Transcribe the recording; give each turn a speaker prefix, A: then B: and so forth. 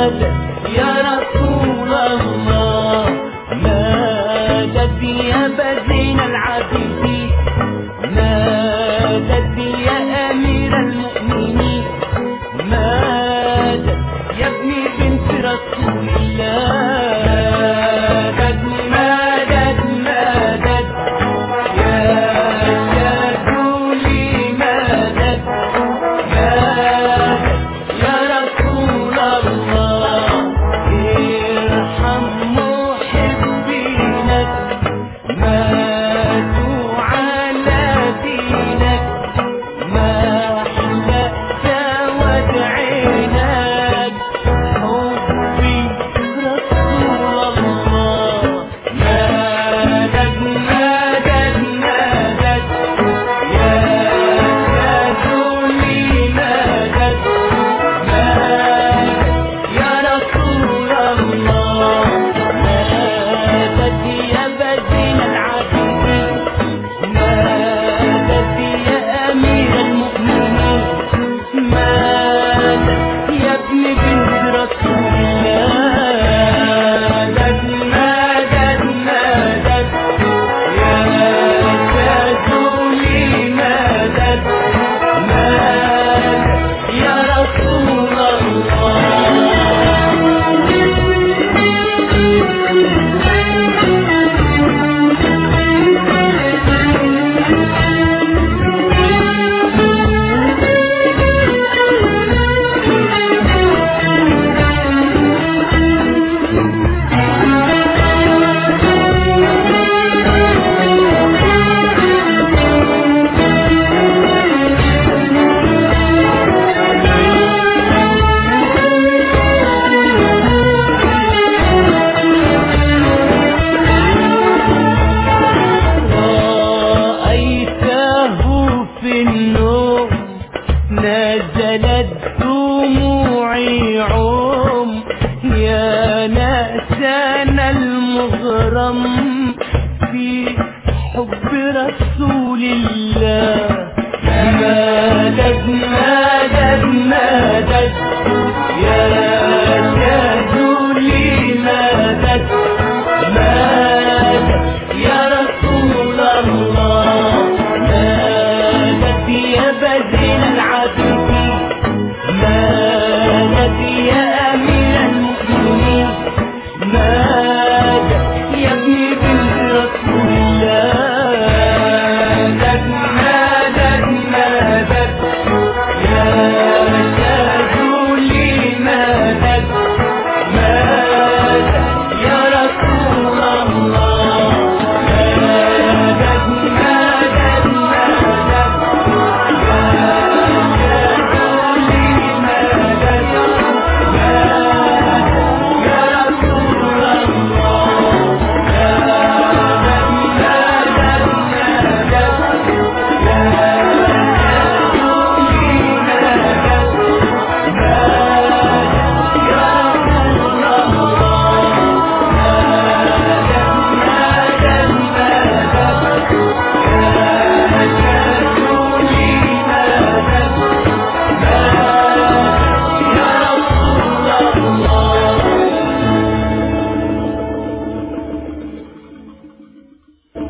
A: مدد يا رسول الله، مدد يا بدين العابدين، مدد يا أمير المؤمنين، مدد يا ابن بنت رسول الله، مدد مدد مدد يا رسولي، مدد مدد يا رسول الله، ارحم محبينك ماتوا على دينك، ما احلى سواد عينك حبي رسول الله، مدد مدد مدد يا رسولي، مدد مدد يا رسول الله، مدد يا بدين العابدين، مدد يا أمير المؤمنين، مدد يا ابن بنت رسول الله، مدد مدد مدد يا رسولي، مدد مدد يا رسول رأيته في النوم نزلت دموعي عم، يا ناسنا المغرم في حب رسول الله، مدد مدد مدد